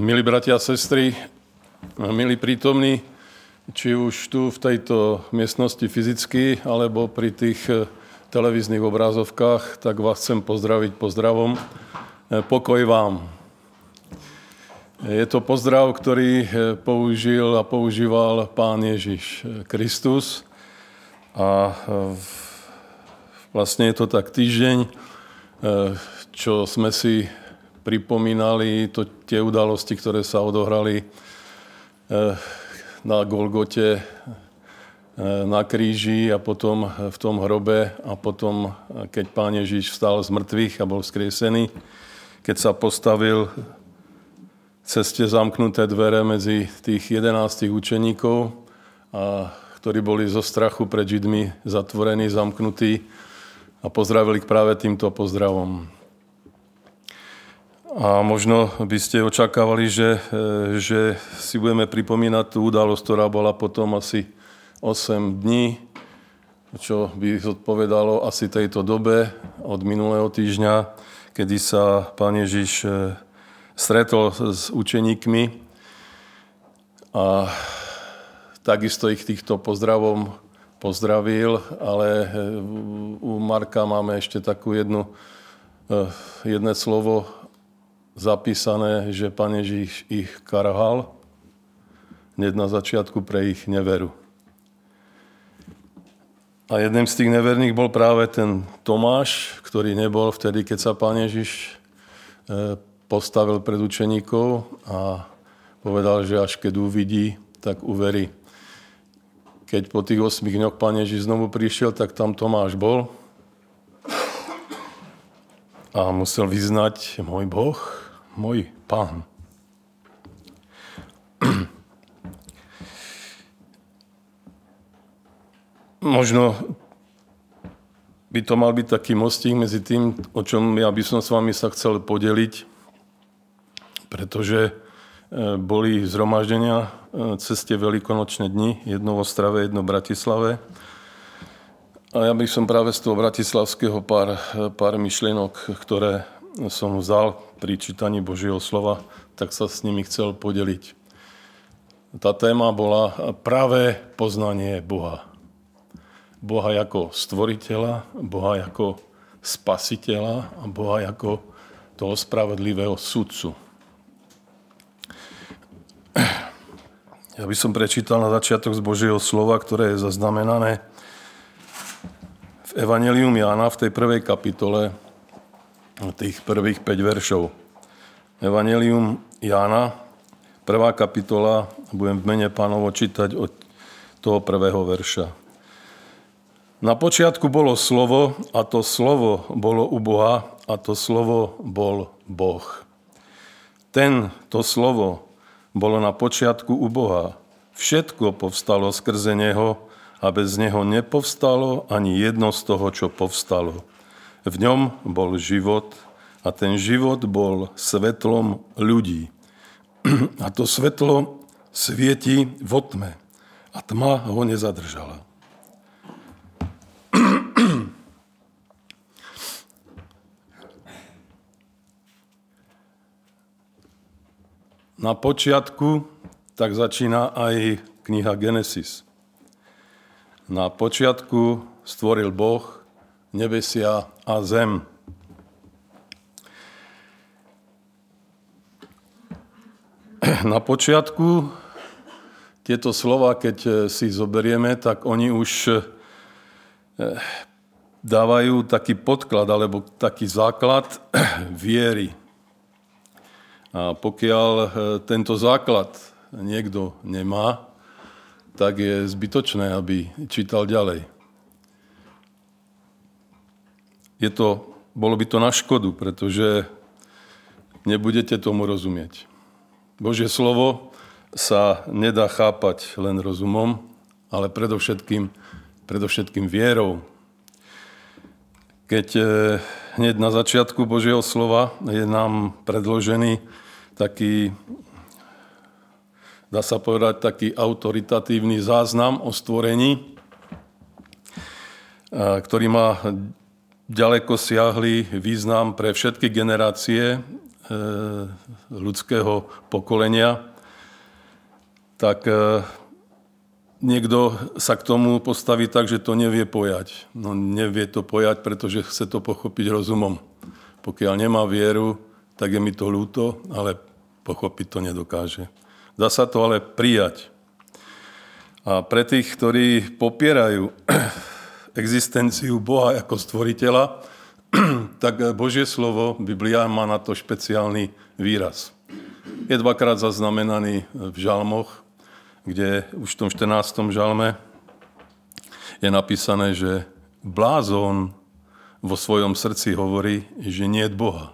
Milí bratia a sestry, milí prítomní, či už tu v tejto miestnosti fyzicky, alebo pri tých televíznych obrazovkách, tak vás chcem pozdraviť pozdravom. Pokoj vám. Je to pozdrav, ktorý použil a používal Pán Ježiš Kristus. A vlastne je to tak týždeň, čo sme si pripomínali tie udalosti, ktoré sa odohrali na Golgote, na kríži a potom v tom hrobe a potom, keď Pán Ježiš vstal z mŕtvych a bol vzkriesený, keď sa postavil cez tie zamknuté dvere medzi tých 11 učeníkov, ktorí boli zo strachu pred Židmi zatvorení, zamknutí a pozdravili ich práve týmto pozdravom. A možno by ste očakávali, že si budeme pripomínať tú udalosť, ktorá bola potom asi 8 dní, čo by zodpovedalo asi tejto dobe od minulého týždňa, kedy sa Pán Ježiš stretol s učeníkmi a takisto ich týchto pozdravom pozdravil, ale u Marka máme ešte takú jedné slovo zapísané, že Pán Ježiš ich karhal hneď na začiatku pre ich neveru. A jedným z tých neverných bol práve ten Tomáš, ktorý nebol vtedy, keď sa Pán Ježiš postavil pred učeníkov a povedal, že až keď uvidí, tak uverí. Keď po tých 8 dňoch Pán Ježiš znovu prišiel, tak tam Tomáš bol a musel vyznať: môj Boh, môj Pán. Možno by to mal byť taký mostík medzi tým, o čom ja by som s vami sa chcel podeliť, pretože boli zhromaždenia cez tie veľkonočné dni, jedno v Ostrave, jedno v Bratislave. A ja by som práve z toho bratislavského pár myšlienok, ktoré som vzal pri čítaní Božieho slova, tak sa s nimi chcel podeliť. Tá téma bola práve poznanie Boha. Boha ako stvoriteľa, Boha ako spasiteľa a Boha ako toho spravodlivého sudcu. Ja by som prečítal na začiatok z Božieho slova, ktoré je zaznamenané v Evanjelium Jána v tej prvej kapitole, tých prvých 5 veršov. Evanjelium Jána, 1. kapitola, budem v mene Pánovo čítať od toho prvého verša. Na počiatku bolo slovo, a to slovo bolo u Boha, a to slovo bol Boh. To slovo bolo na počiatku u Boha. Všetko povstalo skrze neho a bez neho nepovstalo ani jedno z toho, čo povstalo. V ňom bol život a ten život bol svetlom ľudí. A to svetlo svieti vo tme a tma ho nezadržala. Na počiatku tak začína aj kniha Genesis. Na počiatku stvoril Boh nebesia a zem. Na počiatku tieto slova, keď si zoberieme, tak oni už dávajú taký podklad alebo taký základ viery. A pokiaľ tento základ niekto nemá, tak je zbytočné, aby čítal ďalej. Bolo by to na škodu, pretože nebudete tomu rozumieť. Božie slovo sa nedá chápať len rozumom, ale predovšetkým vierou. Keď hneď na začiatku Božieho slova je nám predložený taký, dá sa povedať, taký autoritatívny záznam o stvorení, ktorý má ďaleko siahly význam pre všetky generácie ľudského pokolenia, tak niekto sa k tomu postaví tak, že to nevie pojať. No nevie to pojať, pretože chce to pochopiť rozumom. Pokiaľ nemá vieru, tak je mi to ľúto, ale pochopiť to nedokáže. Dá sa to ale prijať. A pre tých, ktorí popierajú existenciu Boha ako stvoriteľa, tak Božie slovo, Biblia, má na to špeciálny výraz. Je dvakrát zaznamenaný v žalmoch, kde už v tom 14. žalme je napísané, že blázon vo svojom srdci hovorí, že nie je Boha.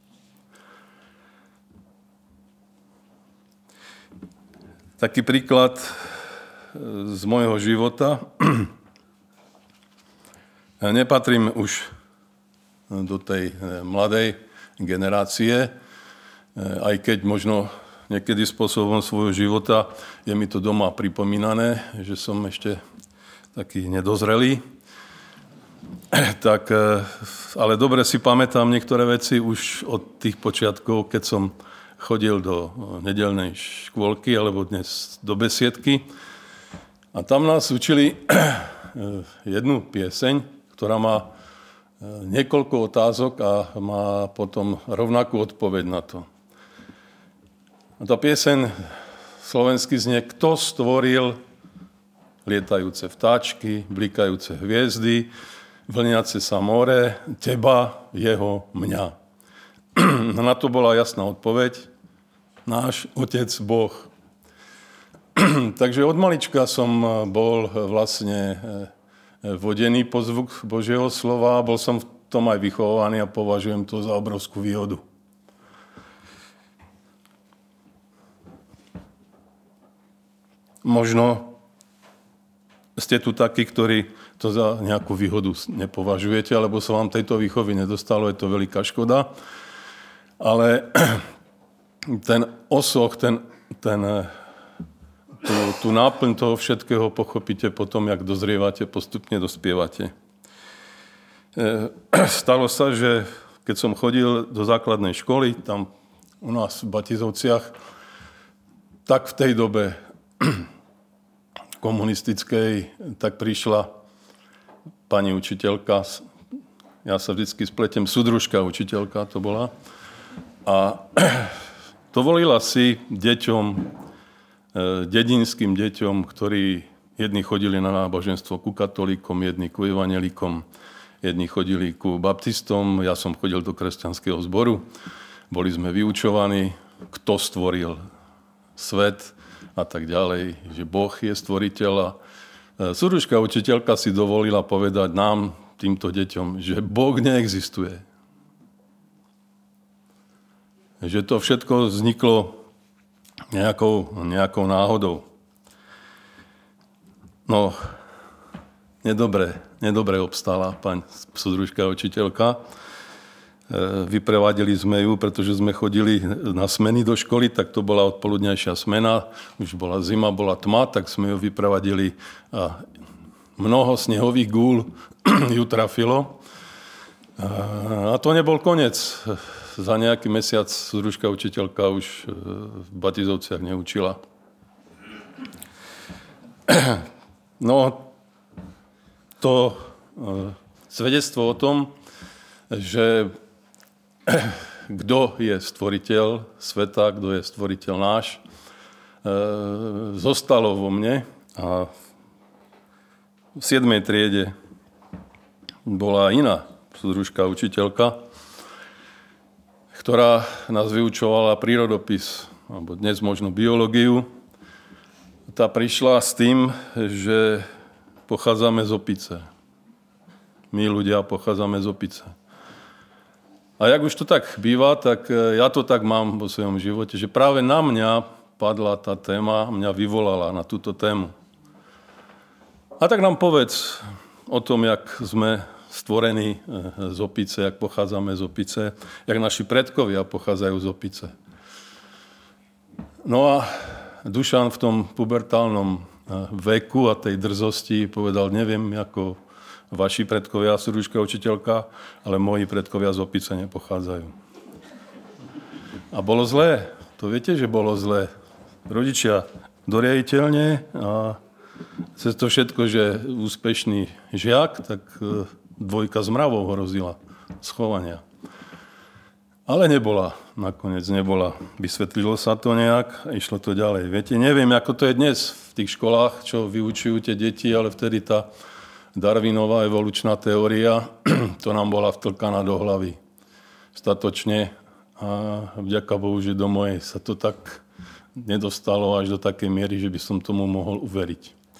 Taký príklad z môjho života. Nepatrím už do tej mladej generácie, aj keď možno niekedy spôsobom svojho života je mi to doma pripomínané, že som ešte taký nedozrelý. Tak, ale dobre si pamätám niektoré veci už od tých počiatkov, keď som chodil do nedeľnej škôlky alebo dnes do besiedky. A tam nás učili jednu pieseň, ktorá má niekoľko otázok a má potom rovnakú odpoveď na to. A tá pieseň slovensky znie: Kto stvoril lietajúce vtáčky, blikajúce hviezdy, vlniace sa more, teba, jeho, mňa. Na to bola jasná odpoveď: náš Otec Boh. Takže od malička som bol vlastne vodený po zvuk Božieho slova, bol som v tom aj vychovaný a považujem to za obrovskú výhodu. Možno ste tu takí, ktorí to za nejakú výhodu nepovažujete, alebo sa vám tejto výchovy nedostalo, je to veľká škoda. Ale ten osoch, tú náplň toho všetkého pochopíte potom, jak dozrievate, postupne dospievate. Stalo sa, že keď som chodil do základnej školy, tam u nás v Batizovciach, tak v tej dobe komunistickej, tak prišla pani učiteľka, ja sa vždycky spletiem, súdružka učiteľka to bola, a dovolila si deťom, dedinským deťom, ktorí jedni chodili na náboženstvo ku katolíkom, jedni ku evanjelikom, jedni chodili ku baptistom, ja som chodil do kresťanského zboru, boli sme vyučovaní, kto stvoril svet a tak ďalej, že Boh je stvoriteľ. A súdružka učiteľka si dovolila povedať nám, týmto deťom, že Boh neexistuje. Že to všetko vzniklo nejakou náhodou. No, nedobre obstála pani súdružka učiteľka. Vyprevadili sme ju, pretože sme chodili na smeny do školy, tak to bola odpoludňajšia smena. Už bola zima, bola tma, tak sme ju vyprevadili a mnoho snehových gúľ ju trafilo. A to nebol koniec. Za nejaký mesiac súdružka učiteľka už v Batizovciach neučila. No, to svedectvo o tom, že kto je stvoriteľ sveta, kto je stvoriteľ náš, zostalo vo mne a v 7. triede bola iná súdružka učiteľka, ktorá nás vyučovala prírodopis, alebo dnes možno biológiu. Tá prišla s tým, že pochádzame z opice. My ľudia pochádzame z opice. A jak už to tak býva, tak ja to tak mám vo svojom živote, že práve na mňa padla tá téma, mňa vyvolala na túto tému. A tak nám povedz o tom, jak sme stvorení z opice, jak pochádzame z opice, jak naši predkovia pochádzajú z opice. No a Dušan v tom pubertálnom veku a tej drzosti povedal, neviem, ako vaši predkovia, súdružka učiteľka, ale moji predkovia z opice nepochádzajú. A bolo zlé. To viete, že bolo zlé. Rodičia do riaditeľne a cez to všetko, že úspešný žiak, tak 2 z mravou hrozila schovania. Ale nebola, nakoniec nebola. Vysvetlilo sa to nejak a išlo to ďalej. Viete, neviem, ako to je dnes v tých školách, čo vyučujú tie deti, ale vtedy tá Darwinová evolučná teória, to nám bola vtlkaná do hlavy. Statočne a vďaka Bohu, že do mojej sa to tak nedostalo až do takej miery, že by som tomu mohol uveriť.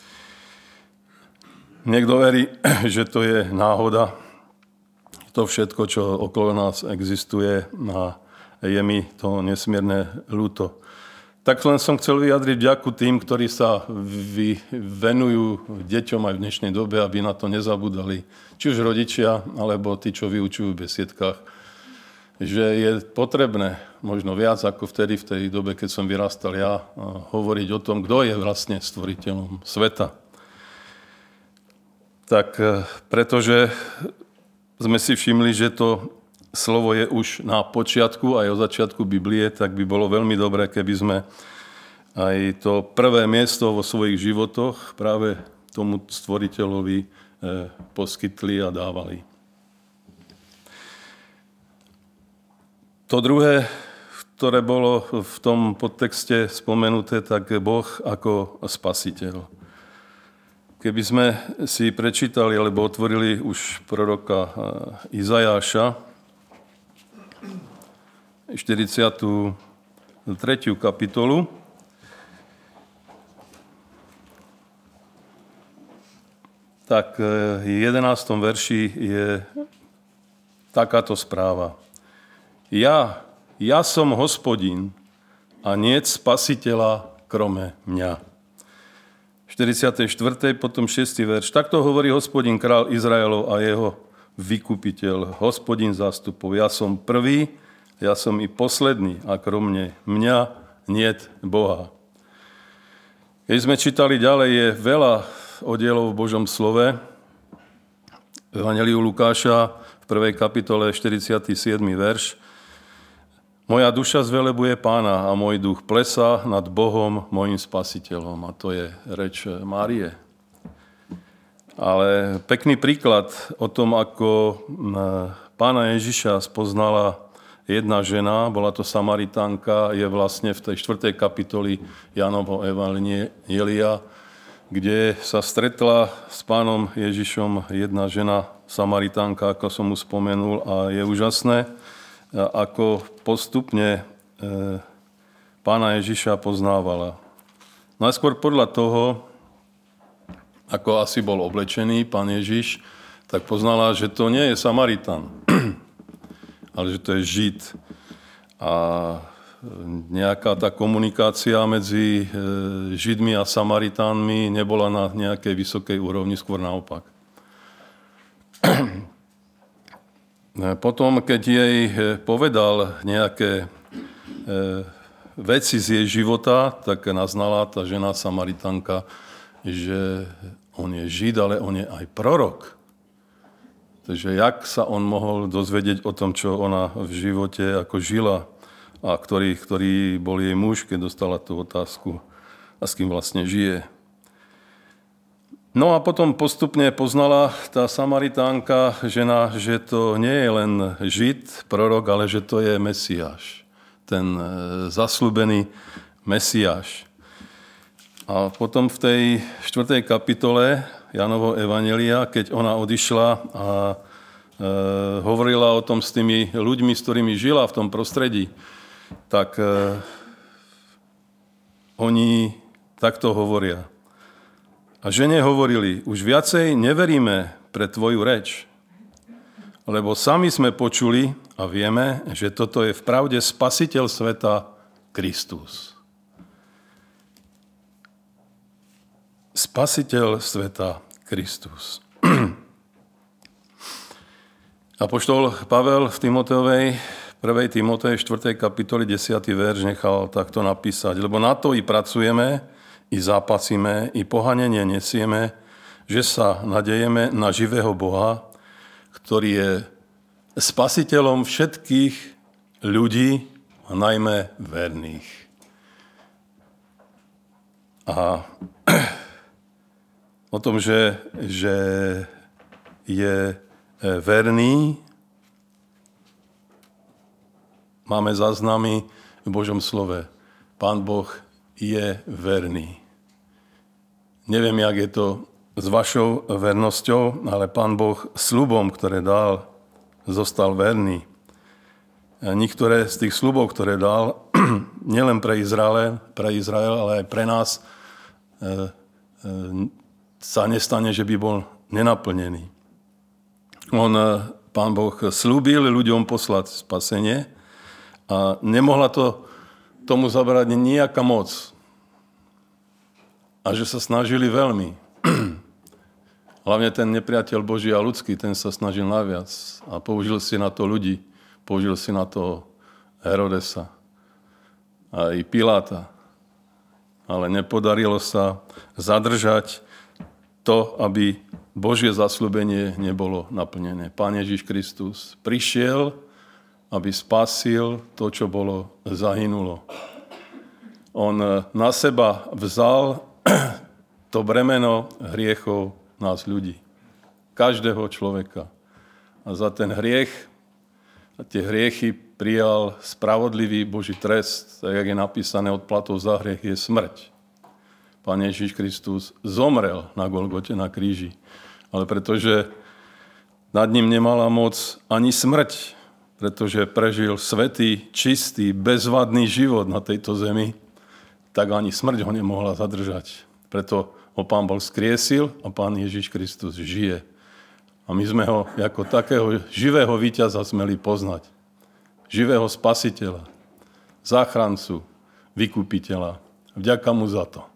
Niekto verí, že to je náhoda, to všetko, čo okolo nás existuje a je mi to nesmierne ľúto. Tak len som chcel vyjadriť vďaku tým, ktorí sa venujú deťom aj v dnešnej dobe, aby na to nezabudali. Či už rodičia, alebo tí, čo vyučujú v besiedkách. Že je potrebné, možno viac ako vtedy, v tej dobe, keď som vyrastal ja, hovoriť o tom, kto je vlastne stvoriteľom sveta. Tak pretože sme si všimli, že to slovo je už na počiatku aj o začiatku Biblie, tak by bolo veľmi dobré, keby sme aj to prvé miesto vo svojich životoch práve tomu stvoriteľovi poskytli a dávali. To druhé, ktoré bolo v tom podtexte spomenuté, tak Boh ako spasiteľ. Keby sme si prečítali, alebo otvorili už proroka Izajáša, 43. kapitolu, tak v 11. verši je takáto správa. Ja som Hospodin a niet spasiteľa krome mňa. 44. potom 6. verš. Takto hovorí Hospodin, král Izraelov a jeho vykupiteľ, Hospodin zástupov. Ja som prvý, ja som i posledný a kromne mňa niet Boha. Keď sme čítali ďalej, je veľa oddielov v Božom slove. V Evanjeliu Lukáša v 1. kapitole 47. verš. Moja duša zvelebuje Pána a môj duch plesá nad Bohom, môjim spasiteľom. A to je reč Márie. Ale pekný príklad o tom, ako Pána Ježiša spoznala jedna žena, bola to Samaritánka, je vlastne v tej 4. kapitoli Jánovho Evanjelia, kde sa stretla s Pánom Ježišom jedna žena Samaritánka, ako som mu spomenul, a je úžasné, ako postupne Pána Ježiša poznávala. Najskôr podľa toho, ako asi bol oblečený Pán Ježiš, tak poznala, že to nie je Samaritan, ale že to je Žid. A nejaká tá komunikácia medzi Židmi a Samaritánmi nebola na nejakej vysokej úrovni, skôr naopak. Potom, keď jej povedal nejaké veci z jej života, tak naznala tá žena Samaritánka, že on je Žid, ale on je aj prorok. Takže jak sa on mohol dozvedieť o tom, čo ona v živote ako žila a ktorý bol jej muž, keď dostala tú otázku a s kým vlastne žije. No a potom postupne poznala tá Samaritánka žena, že to nie je len Žid, prorok, ale že to je Mesiáš. Ten zasľúbený Mesiáš. A potom v tej 4. kapitole Jánovho Evanjelia, keď ona odišla a hovorila o tom s tými ľuďmi, s ktorými žila v tom prostredí, tak oni takto hovoria. A žene hovorili, už viacej neveríme pre tvoju reč, lebo sami sme počuli a vieme, že toto je v pravde spasiteľ sveta Kristus. Spasiteľ sveta Kristus. Apoštol Pavel v Timoteovej, 1. Timotej 4. kapitoli 10. verš nechal takto napísať, lebo na to i pracujeme, i zápasíme, i pohanenie nesieme, že sa nadejeme na živého Boha, ktorý je spasiteľom všetkých ľudí a najmä verných. A o tom, že je verný, máme záznamy v Božom slove. Pán Boh je verný. Neviem, jak je to s vašou vernosťou, ale Pán Boh sľubom, ktoré dal, zostal verný. A niektoré z tých sľubov, ktoré dal, nielen pre Izrael, ale aj pre nás, sa nestane, že by bol nenaplnený. Pán Boh sľúbil ľuďom poslať spasenie a nemohla tomu zabrániť nejaká moc. A že sa snažili veľmi. Hlavne ten nepriateľ Boží a ľudský, ten sa snažil najviac. A použil si na to ľudí. Použil si na to Herodesa a i Piláta. Ale nepodarilo sa zadržať to, aby Božie zasľúbenie nebolo naplnené. Pán Ježiš Kristus prišiel, aby spasil to, čo bolo zahynulo. On na seba vzal to bremeno hriechov nás ľudí. Každého človeka. A za ten hriech a tie hriechy prijal spravodlivý Boží trest, tak jak je napísané, odplatou za hriech je smrť. Pán Ježiš Kristus zomrel na Golgote, na kríži. Ale pretože nad ním nemala moc ani smrť, pretože prežil svätý, čistý, bezvadný život na tejto zemi, tak ani smrť ho nemohla zadržať. Preto ho Pán Boh skriesil a Pán Ježiš Kristus žije. A my sme ho ako takého živého víťaza smeli poznať. Živého spasiteľa, záchrancu, vykupiteľa. Vďaka mu za to.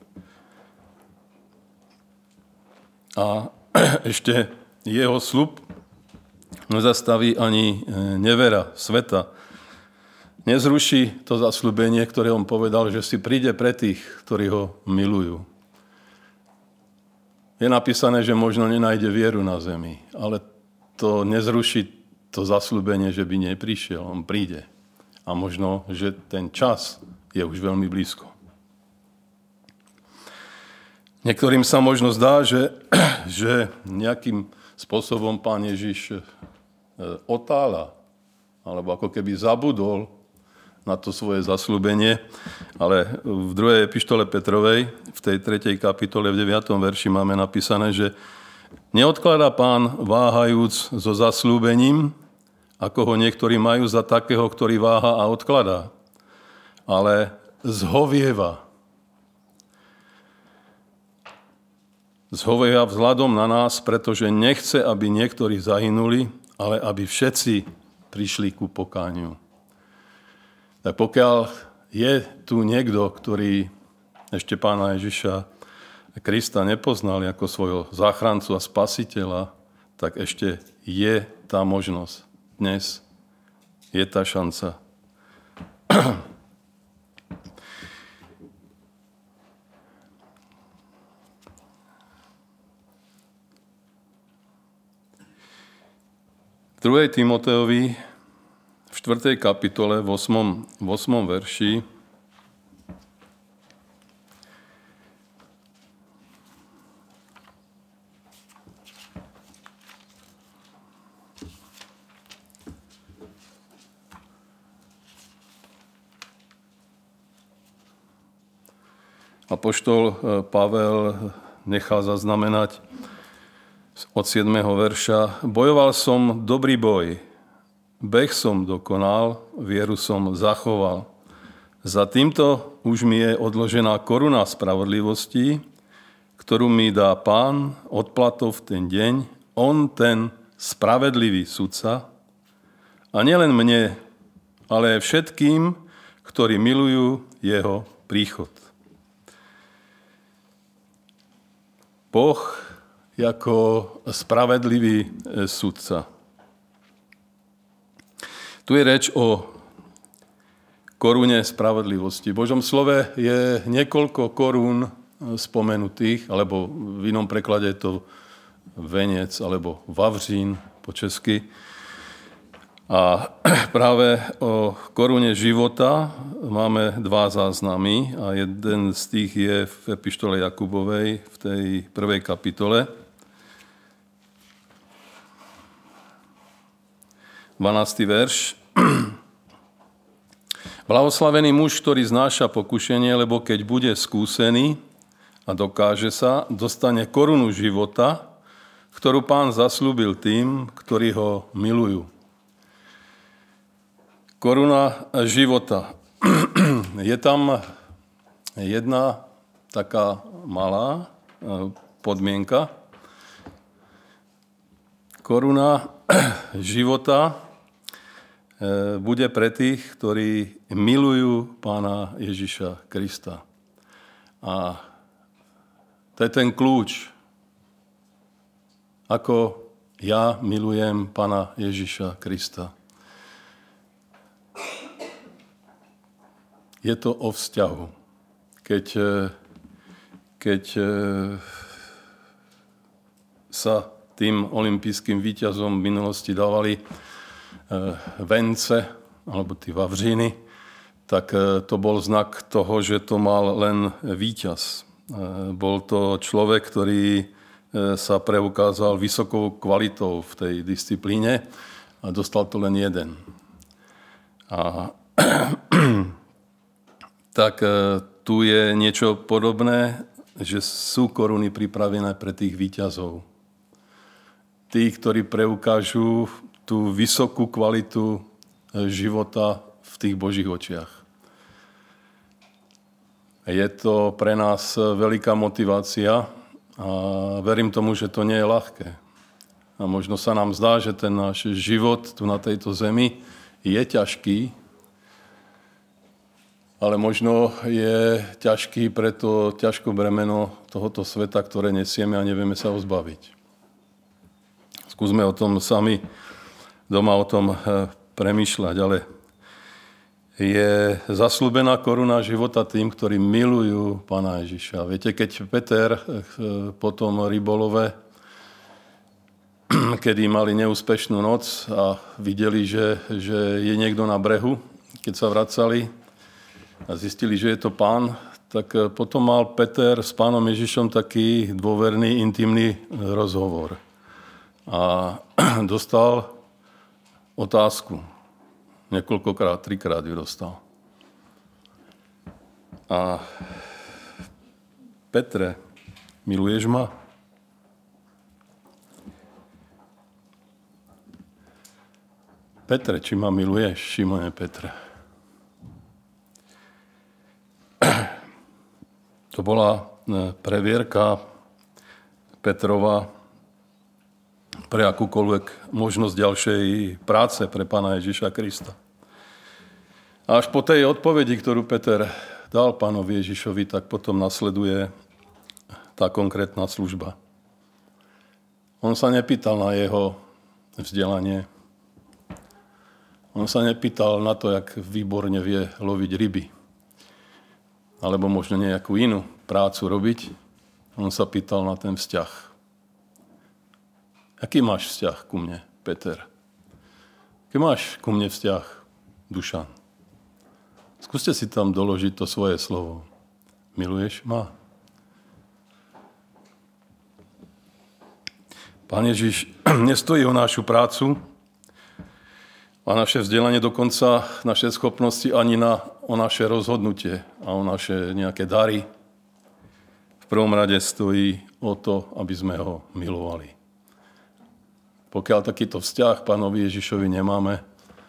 A ešte jeho sľub nezastaví ani nevera sveta. Nezruší to zasľúbenie, ktoré on povedal, že si príde pre tých, ktorí ho milujú. Je napísané, že možno nenájde vieru na zemi, ale to nezruší to zasľúbenie, že by neprišiel. On príde. A možno, že ten čas je už veľmi blízko. Niektorým sa možno zdá, že nejakým spôsobom Pán Ježiš otáľa, alebo ako keby zabudol na to svoje zasľúbenie, ale v 2. epištole Petrovej, v tej 3. kapitole, v 9. verši máme napísané, že neodkladá Pán váhajúc so zasľúbením, ako ho niektorí majú za takého, ktorý váha a odkladá, ale zhovieva. Zhovieva vzhľadom na nás, pretože nechce, aby niektorí zahynuli, ale aby všetci prišli ku pokániu. Tak pokiaľ je tu niekto, ktorý ešte Pána Ježiša Krista nepoznal ako svojho záchrancu a spasiteľa, tak ešte je tá možnosť. Dnes je tá šanca. V 2. Timotejovi v 4. kapitole v 8. verši apoštol Pavel nechá zaznamenať od 7. verša: Bojoval som dobrý boj, beh som dokonal, vieru som zachoval. Za týmto už mi je odložená koruna spravodlivosti, ktorú mi dá Pán odplatou v ten deň, on ten spravedlivý sudca, a nielen mne, ale aj všetkým, ktorí milujú jeho príchod. Boh ako spravedlivý sudca. Tu je reč o korune spravodlivosti. V Božom slove je niekoľko korún spomenutých, alebo v inom preklade je to venec, alebo vavřín po česky. A práve o korune života máme dva záznamy a jeden z tých je v epištole Jakubovej v tej 1. kapitole. 12. verš. Blahoslavený muž, ktorý znáša pokušenie, lebo keď bude skúsený a dokáže sa, dostane korunu života, ktorú Pán zasľúbil tým, ktorí ho milujú. Koruna života. Je tam jedna taká malá podmienka. Koruna života bude pre tých, ktorí milujú Pána Ježiša Krista. A to je ten kľúč. Ako ja milujem Pána Ježiša Krista. Je to o vzťahu. Keď sa tým olympijským víťazom v minulosti dávali vence, alebo tí vavříny, tak to bol znak toho, že to mal len víťaz. Bol to človek, ktorý sa preukázal vysokou kvalitou v tej disciplíne a dostal to len jeden. A tak tu je niečo podobné, že sú koruny pripravené pre tých víťazov. Tí, ktorí preukážu tú vysokú kvalitu života v tých Božích očiach. Je to pre nás veľká motivácia a verím tomu, že to nie je ľahké. A možno sa nám zdá, že ten náš život tu na tejto zemi je ťažký, ale možno je ťažký pre to ťažko bremeno tohoto sveta, ktoré nesieme a nevieme sa ho zbaviť. Skúsme o tom sami doma o tom premýšľať, ale je zasľúbená koruna života tým, ktorí milujú Pána Ježiša. Viete, keď Peter po tom rybolove, kedy mali neúspešnú noc a videli, že je niekto na brehu, keď sa vracali, a zistili, že je to Pán, tak potom mal Peter s Pánom Ježišom taký dôverný, intimný rozhovor. A dostal otázku. Niekoľkokrát, 3-krát ju dostal. A Petre, miluješ ma? Petre, či ma miluješ, Šimone Petre? To bola previerka Petrova pre akúkoľvek možnosť ďalšej práce pre Pána Ježiša Krista. A až po tej odpovedi, ktorú Peter dal Pánovi Ježišovi, tak potom nasleduje tá konkrétna služba. On sa nepýtal na jeho vzdelanie. On sa nepýtal na to, jak výborne vie loviť ryby. Alebo možno nejakú inú prácu robiť. On sa pýtal na ten vzťah. Aký máš vzťah ku mne, Peter? Aký máš ku mne vzťah, Dušan? Skúste si tam doložiť to svoje slovo. Miluješ ma? Pán Ježiš nestojí o našu prácu a naše vzdelanie, dokonca naše schopnosti ani o naše rozhodnutie a o naše nejaké dary. V prvom rade stojí o to, aby sme ho milovali. Pokiaľ takýto vzťah Pánovi Ježišovi nemáme,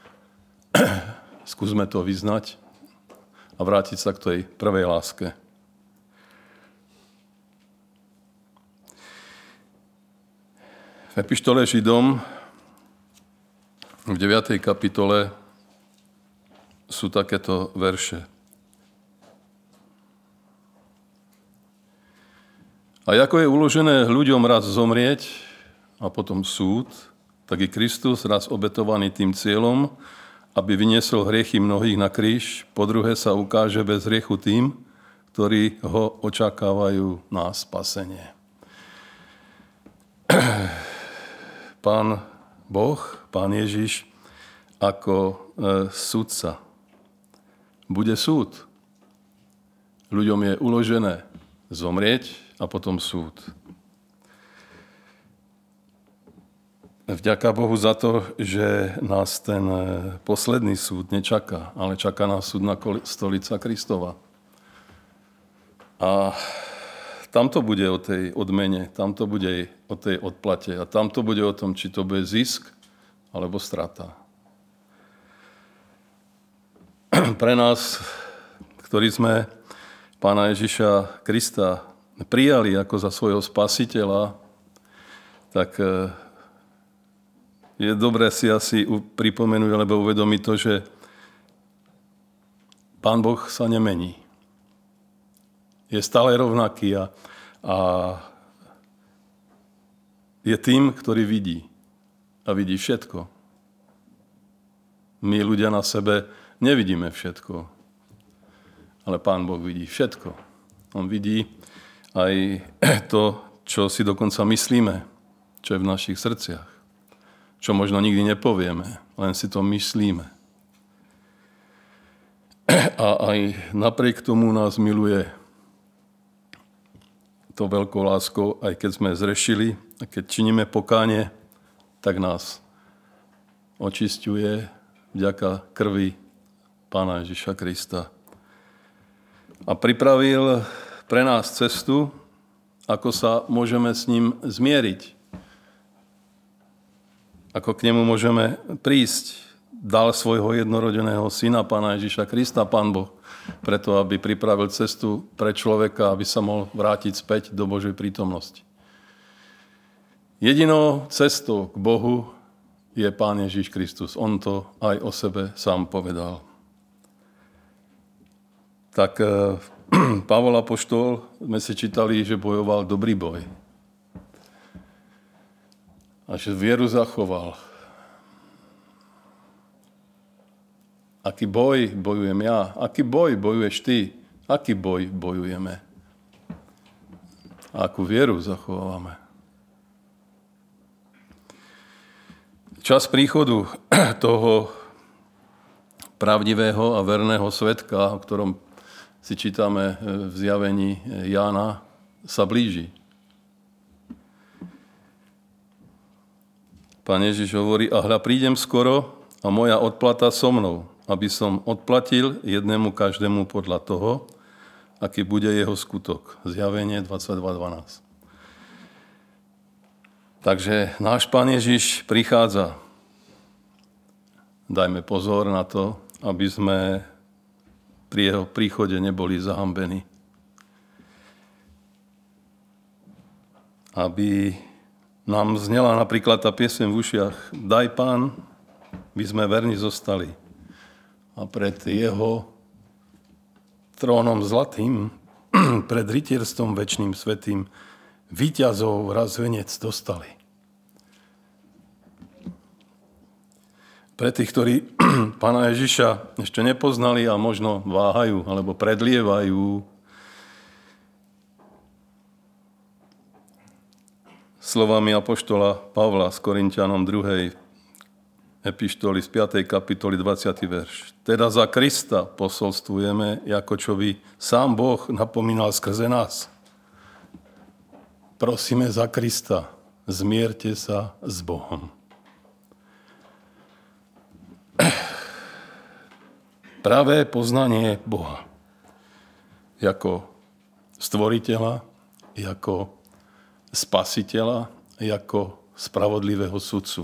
skúsme to vyznať a vrátiť sa k tej prvej láske. V epištole Židom v 9. kapitole sú takéto verše. A ako je uložené ľuďom raz zomrieť a potom súd, tak i Kristus raz obetovaný tým cieľom, aby vyniesol hriechy mnohých na kríž, po druhé sa ukáže bez hriechu tým, ktorí ho očakávajú na spasenie. Pán Boh, Pán Ježiš, ako sudca. Bude súd. Ľuďom je uložené zomrieť a potom súd. Vďaka Bohu za to, že nás ten posledný súd nečaká, ale čaká nás súdna stolica Kristova. A tam to bude o tej odmene, tam to bude o tej odplate a tam to bude o tom, či to bude zisk alebo strata. Pre nás, ktorí sme Pána Ježiša Krista prijali ako za svojho spasiteľa, tak je dobré si asi pripomenúť alebo uvedomiť to, že Pán Boh sa nemení. Je stále rovnaký a je tým, ktorý vidí. A vidí všetko. My ľudia na sebe nevidíme všetko. Ale Pán Boh vidí všetko. On vidí aj to, čo si dokonca myslíme, čo je v našich srdciach. Čo možno nikdy nepovieme, len si to myslíme. A aj napriek tomu nás miluje to veľkou láskou, aj keď sme zrešili, a keď činíme pokánie, tak nás očisťuje vďaka krvi Pána Ježiša Krista. A pripravil pre nás cestu, ako sa môžeme s ním zmieriť. Ako k nemu môžeme prísť. Dal svojho jednorodeného syna, Pána Ježiša Krista, Pán Boh, preto, aby pripravil cestu pre človeka, aby sa mohol vrátiť späť do Božej prítomnosti. Jedinou cestou k Bohu je Pán Ježiš Kristus. On to aj o sebe sám povedal. Tak Pavol apoštol, sme si čítali, že bojoval dobrý boj. A že vieru zachoval. Aký boj bojujem ja? Aký boj bojuješ ty? Aký boj bojujeme? A akú vieru zachovávame? Čas príchodu toho pravdivého a verného svedka, o ktorom si čítame v zjavení Jána, sa blíži. Pán Ježiš hovorí, a hľa, prídem skoro a moja odplata so mnou, aby som odplatil jednému každému podľa toho, aký bude jeho skutok. Zjavenie 22.12. Takže náš Pán Ježiš prichádza. Dajme pozor na to, aby sme pri jeho príchode neboli zahambení. Aby nám znela napríklad tá pieseň v ušiach Daj, Pán, by sme verní zostali. A pred jeho trónom zlatým, pred rytierstvom večným svätým, víťazov raz venec dostali. Pre tých, ktorí Pána Ježiša ešte nepoznali a možno váhajú alebo predlievajú, slovami apoštola Pavla z Korinťanom 2. epištoly z 5. kapitoly 20. verš. Teda za Krista posolstvujeme, ako čo by sám Boh napomínal skrze nás. Prosíme za Krista, zmierte sa s Bohom. Pravé poznanie Boha ako stvoriteľa, ako spasiteľa, ako spravodlivého sudcu.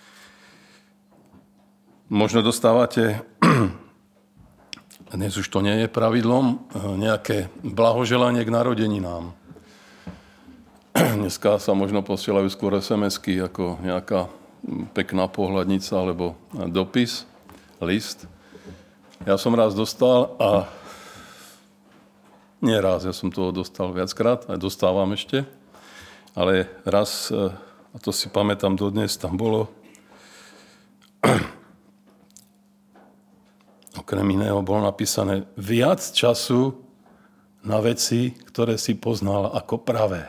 Možno dostávate, dnes už to nie je pravidlom, nejaké blahoželanie k narodeninám. Dneska sa možno posielajú skôr SMS-ky ako nejaká pekná pohľadnica alebo dopis, list. Ja som raz dostal a nie raz, ja som toho dostal viackrát, aj dostávam ešte, ale raz, a to si pamätám dodnes, tam bolo okrem iného bolo napísané viac času na veci, ktoré si poznal ako pravé.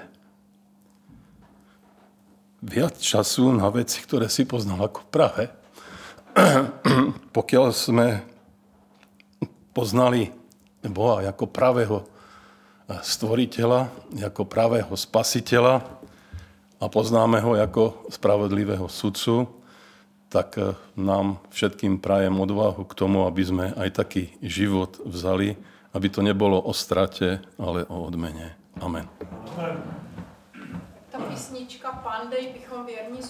Viac času na veci, ktoré si poznal ako pravé. pokiaľ sme poznali Boha ako pravého stvoriteľa, ako pravého spasiteľa a poznáme ho ako spravodlivého sudcu, tak nám všetkým prajem odvahu k tomu, aby sme aj taký život vzali, aby to nebolo o strate, ale o odmene. Amen. Ta písnička Pán dej bychom věrní